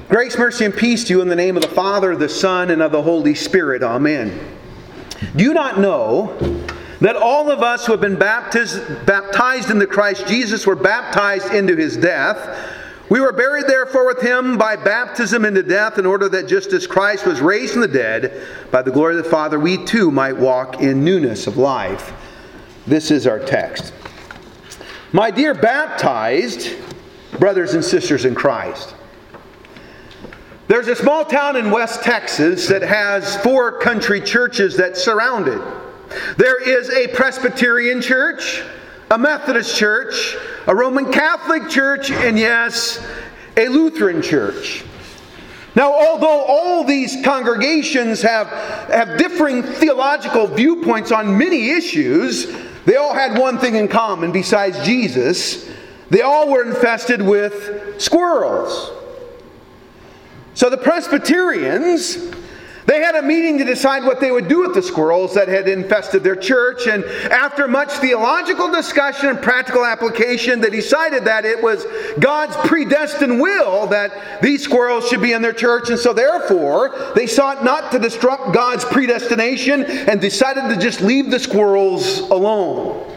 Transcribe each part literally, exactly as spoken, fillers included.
Grace, mercy, and peace to you in the name of the Father, the Son, and of the Holy Spirit. Amen. Do you not know that all of us who have been baptized, baptized into Christ Jesus were baptized into His death? We were buried therefore with Him by baptism into death, in order that just as Christ was raised from the dead by the glory of the Father, we too might walk in newness of life. This is our text. My dear baptized brothers and sisters in Christ, there's a small town in West Texas that has four country churches that surround it. There is a Presbyterian church, a Methodist church, a Roman Catholic church, and yes, a Lutheran church. Now, although all these congregations have, have differing theological viewpoints on many issues, they all had one thing in common besides Jesus. They all were infested with squirrels. So the Presbyterians, they had a meeting to decide what they would do with the squirrels that had infested their church. And after much theological discussion and practical application, they decided that it was God's predestined will that these squirrels should be in their church. And so therefore, they sought not to disrupt God's predestination and decided to just leave the squirrels alone.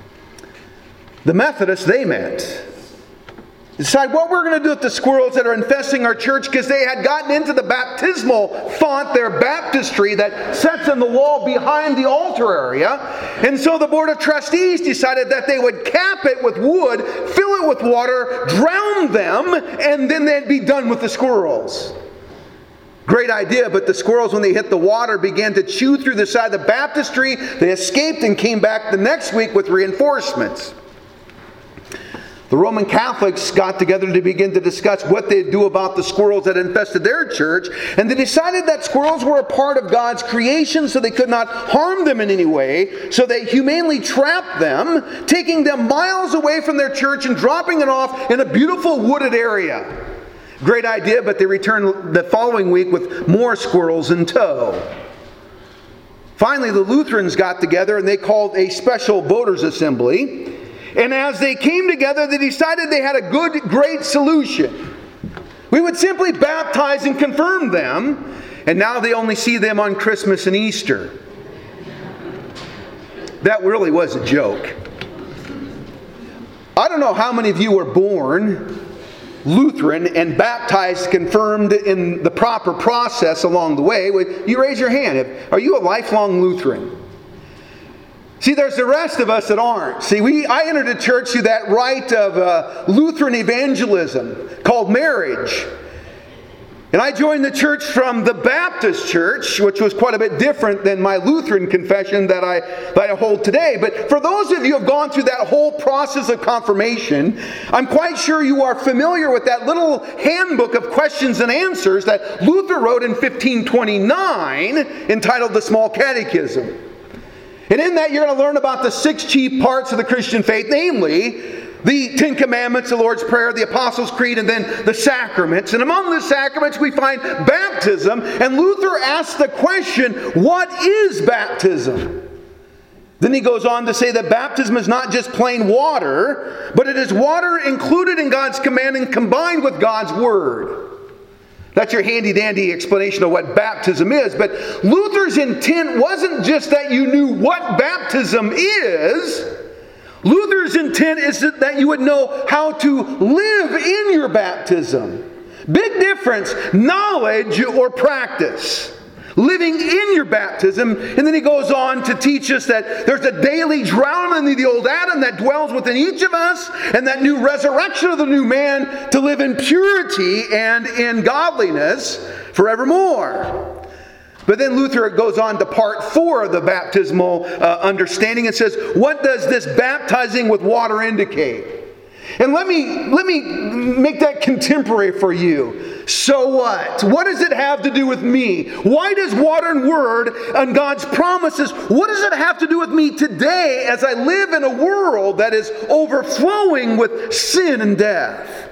The Methodists, they met. Decide what we're going to do with the squirrels that are infesting our church, because they had gotten into the baptismal font, their baptistry that sits in the wall behind the altar area. And so the Board of Trustees decided that they would cap it with wood, fill it with water, drown them, and then they'd be done with the squirrels. Great idea, but the squirrels, when they hit the water, began to chew through the side of the baptistry. They escaped and came back the next week with reinforcements. The Roman Catholics got together to begin to discuss what they'd do about the squirrels that infested their church. And they decided that squirrels were a part of God's creation, so they could not harm them in any way. So they humanely trapped them, taking them miles away from their church and dropping it off in a beautiful wooded area. Great idea, but they returned the following week with more squirrels in tow. Finally, the Lutherans got together and they called a special voters' assembly. And as they came together, they decided they had a good, great solution. We would simply baptize and confirm them, and now they only see them on Christmas and Easter. That really was a joke. I don't know how many of you were born Lutheran and baptized, confirmed in the proper process along the way. You raise your hand. Are you a lifelong Lutheran? See, there's the rest of us that aren't. See, we I entered a church through that rite of uh, Lutheran evangelism called marriage. And I joined the church from the Baptist church, which was quite a bit different than my Lutheran confession that I, that I hold today. But for those of you who have gone through that whole process of confirmation, I'm quite sure you are familiar with that little handbook of questions and answers that Luther wrote in fifteen twenty-nine, entitled The Small Catechism. And in that, you're going to learn about the six chief parts of the Christian faith, namely the Ten Commandments, the Lord's Prayer, the Apostles' Creed, and then the sacraments. And among the sacraments, we find baptism. And Luther asks the question, what is baptism? Then he goes on to say that baptism is not just plain water, but it is water included in God's command and combined with God's Word. That's your handy-dandy explanation of what baptism is. But Luther's intent wasn't just that you knew what baptism is. Luther's intent is that you would know how to live in your baptism. Big difference, knowledge or practice. Living in your baptism. And then he goes on to teach us that there's a daily drowning of the old Adam that dwells within each of us, and that new resurrection of the new man to live in purity and in godliness forevermore. But then Luther goes on to part four of the baptismal uh, understanding and says, what does this baptizing with water indicate? And let me, let me make that contemporary for you. So what? What does it have to do with me? Why does water and word and God's promises, what does it have to do with me today as I live in a world that is overflowing with sin and death?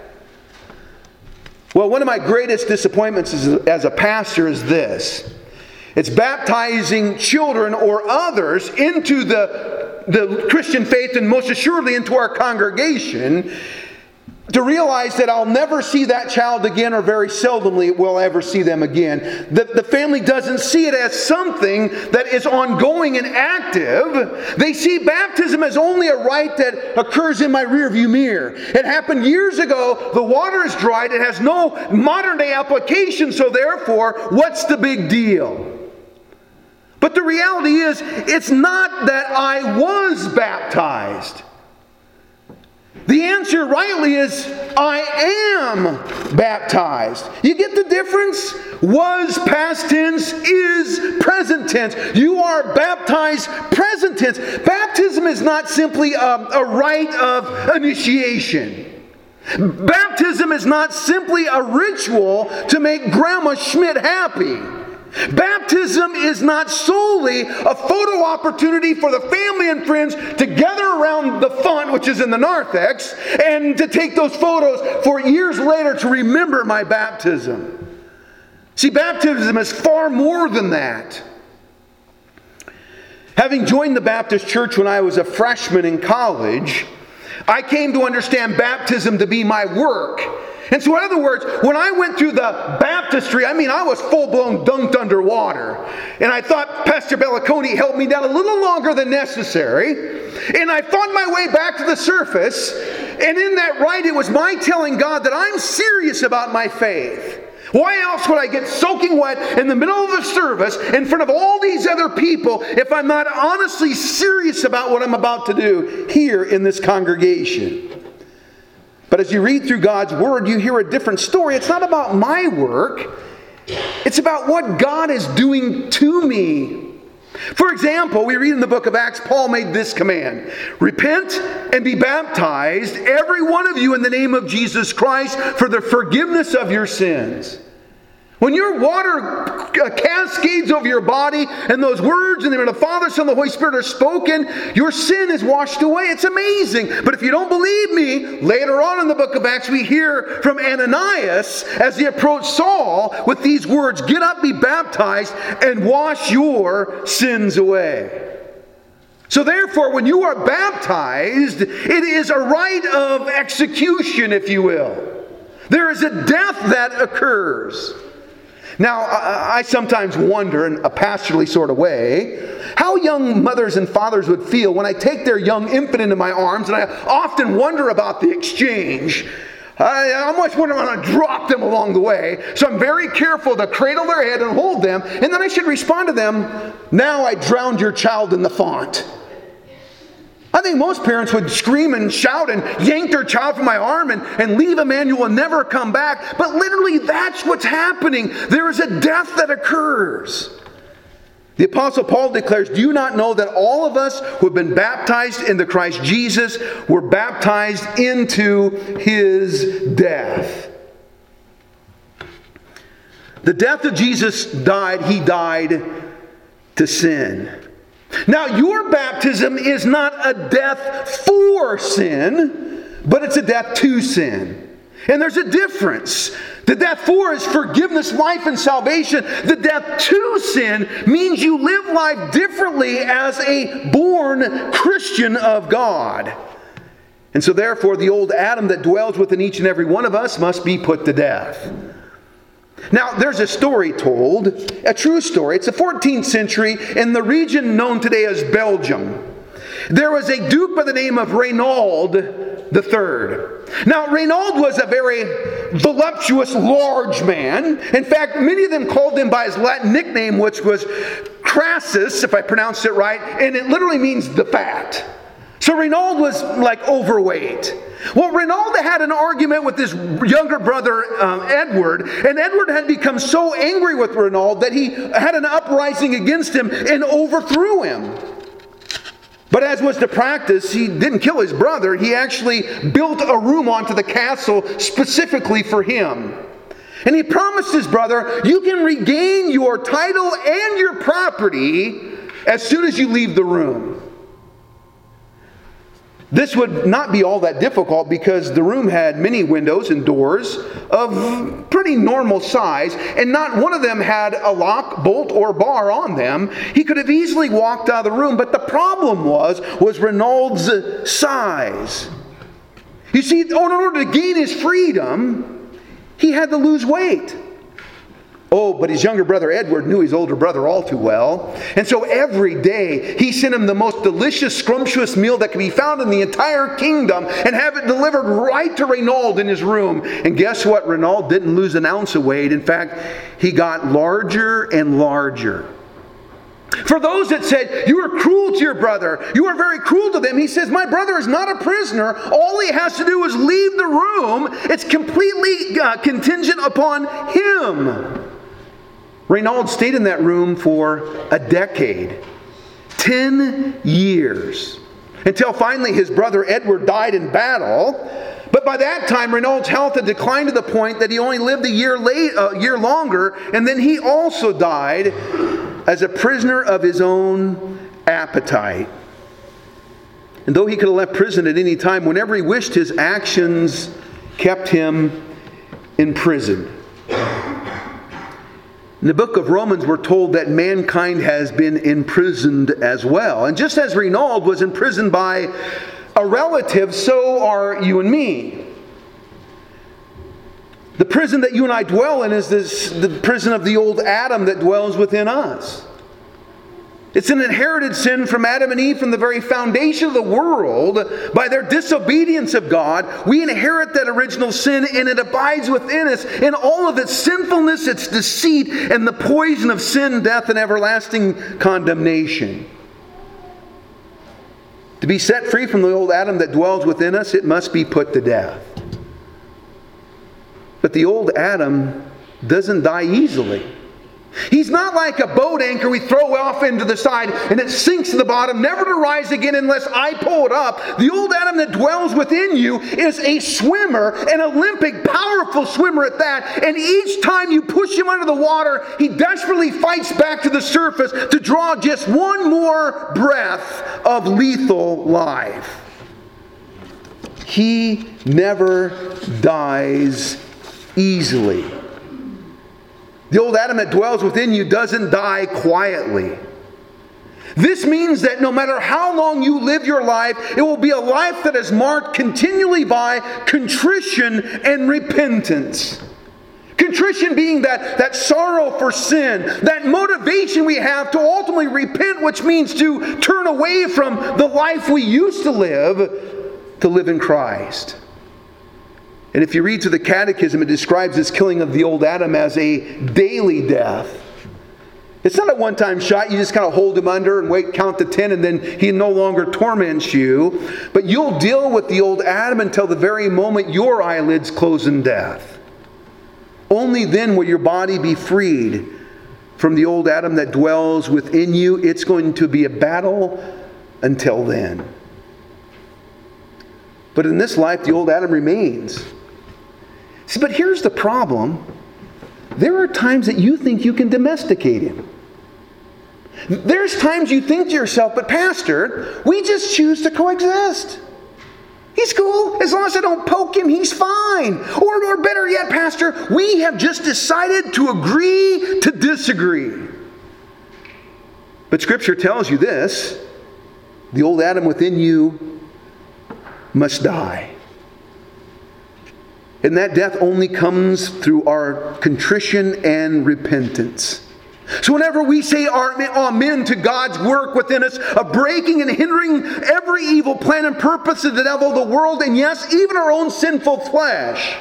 Well, one of my greatest disappointments as a pastor is this. It's baptizing children or others into the, the Christian faith, and most assuredly into our congregation, to realize that I'll never see that child again, or very seldomly will I ever see them again. The, the family doesn't see it as something that is ongoing and active. They see baptism as only a rite that occurs in my rearview mirror. It happened years ago. The water is dried. It has no modern day application, so therefore, what's the big deal? But the reality is, it's not that I was baptized. The answer rightly is, I am baptized. You get the difference? Was past tense, is present tense. You are baptized present tense. Baptism is not simply a, a rite of initiation. Baptism is not simply a ritual to make Grandma Schmidt happy. Baptism is not solely a photo opportunity for the family and friends to gather around the font, which is in the narthex, and to take those photos for years later to remember my baptism. See, baptism is far more than that. Having joined the Baptist church when I was a freshman in college, I came to understand baptism to be my work. And so in other words, when I went through the baptistry, I mean, I was full-blown dunked underwater. And I thought Pastor Belliconi held me down a little longer than necessary. And I fought my way back to the surface. And in that rite, it was my telling God that I'm serious about my faith. Why else would I get soaking wet in the middle of a service in front of all these other people if I'm not honestly serious about what I'm about to do here in this congregation? But as you read through God's Word, you hear a different story. It's not about my work. It's about what God is doing to me. For example, we read in the book of Acts, Paul made this command. Repent and be baptized, every one of you, in the name of Jesus Christ, for the forgiveness of your sins. When your water cascades over your body and those words in the name of the Father, Son, and the Holy Spirit are spoken, your sin is washed away. It's amazing. But if you don't believe me, later on in the book of Acts, we hear from Ananias as he approached Saul with these words, get up, be baptized, and wash your sins away. So therefore, when you are baptized, it is a rite of execution, if you will. There is a death that occurs. Now, I sometimes wonder, in a pastorally sort of way, how young mothers and fathers would feel when I take their young infant into my arms, and I often wonder about the exchange. I almost wonder if I'm going to drop them along the way, so I'm very careful to cradle their head and hold them, and then I should respond to them, now I drowned your child in the font. I think most parents would scream and shout and yank their child from my arm and, and leave Emmanuel and never come back. But literally that's what's happening. There is a death that occurs. The Apostle Paul declares, do you not know that all of us who have been baptized into Christ Jesus were baptized into His death? The death of Jesus died, He died to sin. Now, your baptism is not a death for sin, but it's a death to sin. And there's a difference. The death for is forgiveness, life, and salvation. The death to sin means you live life differently as a born Christian of God. And so therefore, the old Adam that dwells within each and every one of us must be put to death. Now, there's a story told, a true story. It's the fourteenth century in the region known today as Belgium. There was a duke by the name of Reynold the Third. Now, Reynold was a very voluptuous, large man. In fact, many of them called him by his Latin nickname, which was Crassus, if I pronounced it right, and it literally means the fat. So Reynold was like overweight. Well, Reynold had an argument with his younger brother, um, Edward, and Edward had become so angry with Reynold that he had an uprising against him and overthrew him. But as was the practice, he didn't kill his brother. He actually built a room onto the castle specifically for him. And he promised his brother, you can regain your title and your property as soon as you leave the room. This would not be all that difficult because the room had many windows and doors of pretty normal size, and not one of them had a lock, bolt, or bar on them. He could have easily walked out of the room, but the problem was, was Reynold's size. You see, in order to gain his freedom, he had to lose weight. Oh, but his younger brother Edward knew his older brother all too well. And so every day he sent him the most delicious, scrumptious meal that could be found in the entire kingdom and have it delivered right to Renaud in his room. And guess what? Renaud didn't lose an ounce of weight. In fact, he got larger and larger. For those that said, you are cruel to your brother, you are very cruel to them, he says, my brother is not a prisoner. All he has to do is leave the room. It's completely uh, contingent upon him. Renaud stayed in that room for a decade. Ten years. Until finally his brother Edward died in battle. But by that time, Renaud's health had declined to the point that he only lived a year, late, a year longer. And then he also died as a prisoner of his own appetite. And though he could have left prison at any time, whenever he wished, his actions kept him in prison. In the book of Romans, we're told that mankind has been imprisoned as well. And just as Renaud was imprisoned by a relative, so are you and me. The prison that you and I dwell in is this, the prison of the old Adam that dwells within us. It's an inherited sin from Adam and Eve from the very foundation of the world. By their disobedience of God, we inherit that original sin and it abides within us in all of its sinfulness, its deceit, and the poison of sin, death, and everlasting condemnation. To be set free from the old Adam that dwells within us, it must be put to death. But the old Adam doesn't die easily. He's not like a boat anchor we throw off into the side and it sinks to the bottom, never to rise again unless I pull it up. The old Adam that dwells within you is a swimmer, an Olympic, powerful swimmer at that. And each time you push him under the water, he desperately fights back to the surface to draw just one more breath of lethal life. He never dies easily. The old Adam that dwells within you doesn't die quietly. This means that no matter how long you live your life, it will be a life that is marked continually by contrition and repentance. Contrition being that, that sorrow for sin, that motivation we have to ultimately repent, which means to turn away from the life we used to live to live in Christ. And if you read through the Catechism, it describes this killing of the old Adam as a daily death. It's not a one-time shot. You just kind of hold him under and wait, count to ten, and then he no longer torments you. But you'll deal with the old Adam until the very moment your eyelids close in death. Only then will your body be freed from the old Adam that dwells within you. It's going to be a battle until then. But in this life, the old Adam remains. See, but here's the problem. There are times that you think you can domesticate him. There's times you think to yourself, but Pastor, we just choose to coexist. He's cool. As long as I don't poke him, he's fine. Or, or better yet, Pastor, we have just decided to agree to disagree. But Scripture tells you this. The old Adam within you must die. And that death only comes through our contrition and repentance. So whenever we say amen to God's work within us of breaking and hindering every evil plan and purpose of the devil, the world, and yes, even our own sinful flesh,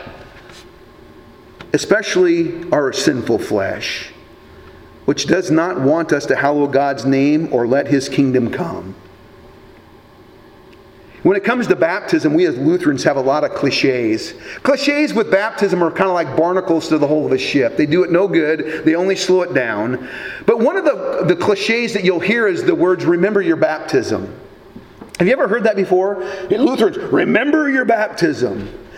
especially our sinful flesh, which does not want us to hallow God's name or let His kingdom come. When it comes to baptism, we as Lutherans have a lot of cliches. Cliches with baptism are kind of like barnacles to the hull of a ship. They do it no good. They only slow it down. But one of the, the cliches that you'll hear is the words, remember your baptism. Have you ever heard that before? Lutherans, remember your baptism.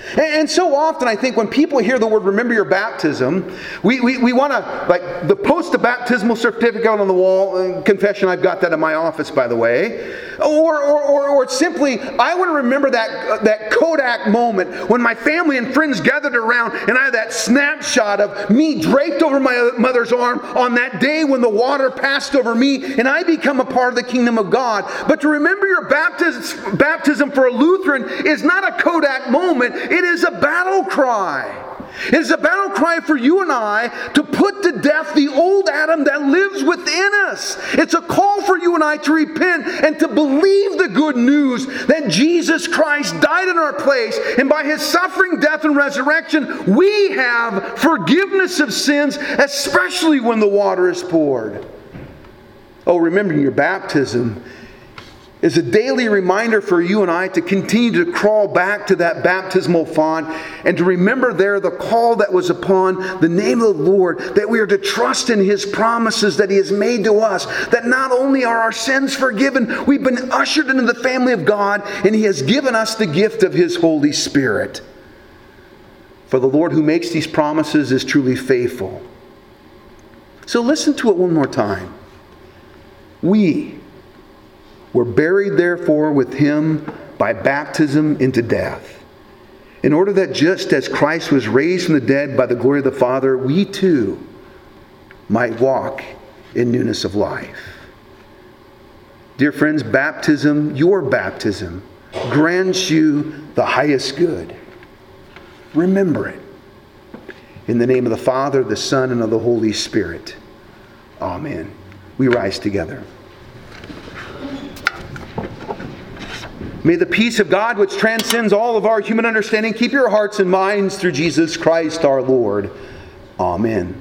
And so often, I think, when people hear the word remember your baptism, we, we, we want to, like, the post a baptismal certificate on the wall, confession, I've got that in my office, by the way. Or, or, or, or simply, I want to remember that, that Kodak moment when my family and friends gathered around and I have that snapshot of me draped over my mother's arm on that day when the water passed over me and I become a part of the kingdom of God. But to remember your baptism, baptism for a Lutheran is not a Kodak moment. It is a battle cry. It is a battle cry for you and I to put to death the old Adam that lives within us. It's a call for you and I to repent and to believe the good news that Jesus Christ died in our place, and by His suffering, death, and resurrection, we have forgiveness of sins, especially when the water is poured. Oh, remembering your baptism is a daily reminder for you and I to continue to crawl back to that baptismal font and to remember there the call that was upon the name of the Lord, that we are to trust in His promises that He has made to us, that not only are our sins forgiven, we've been ushered into the family of God, and He has given us the gift of His Holy Spirit. For the Lord who makes these promises is truly faithful. So listen to it one more time. We were buried therefore with Him by baptism into death, in order that just as Christ was raised from the dead by the glory of the Father, we too might walk in newness of life. Dear friends, baptism, your baptism, grants you the highest good. Remember it. In the name of the Father, the Son, and of the Holy Spirit. Amen. We rise together. May the peace of God, which transcends all of our human understanding, keep your hearts and minds through Jesus Christ our Lord. Amen.